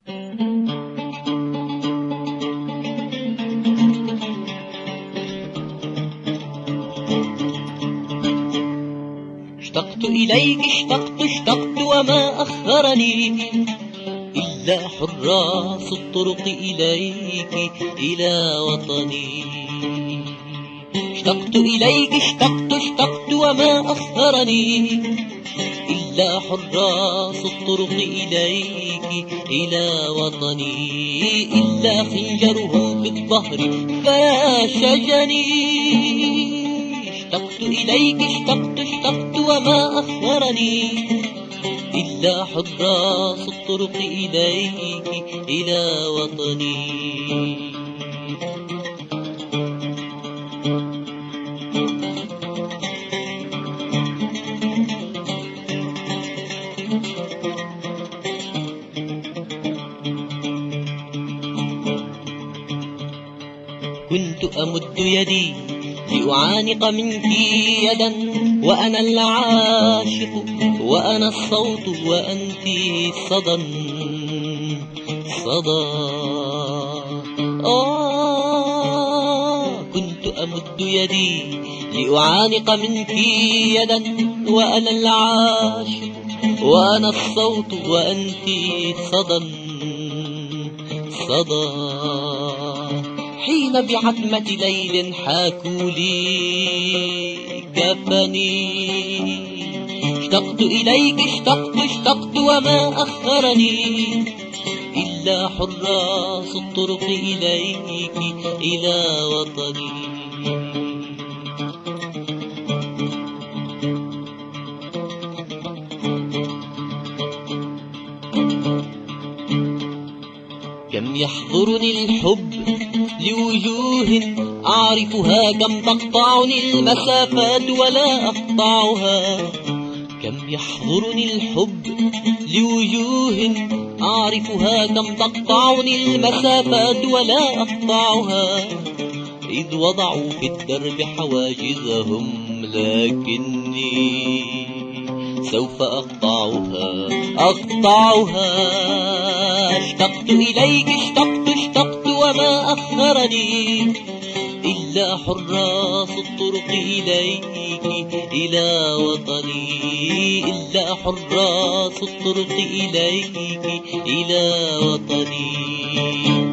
اشتقت إليك اشتقت وما أخرني إلا حراس الطرق إليك إلى وطني. اشتقت إليك اشتقت وما أخرني إلا حراس الطرق إليك إلى وطني. إلا خنجرهم في الظهر فشجني. اشتقت إليك اشتقت وما أخرني إلا حراس الطرق إليك إلى وطني. كنت أمد يدي لأعانق منك يدا وأنا العاشق وأنا الصوت وأنت صدى كنت أمد يدي لأعانق منك يدا وأنا العاشق وأنا الصوت وأنت صدى حين بعتمة ليل حاكوا لي كفني. اشتقت إليك اشتقت وما أخرني إلا حراس الطرق إليك إلى وطني. كم يحضرني الحب لوجوه أعرفها، كم تقطعني المسافات ولا أقطعها. كم يحضرني الحب لوجوه أعرفها، كم تقطعني المسافات ولا أقطعها. إذ وضعوا في الدرب حواجزهم لكني سوف أقطعها. اشتقت إليك اشتقت وما أخرني إلا حراس الطرق إليك إلى وطني. إلا حراس الطرق إليك إلى وطني.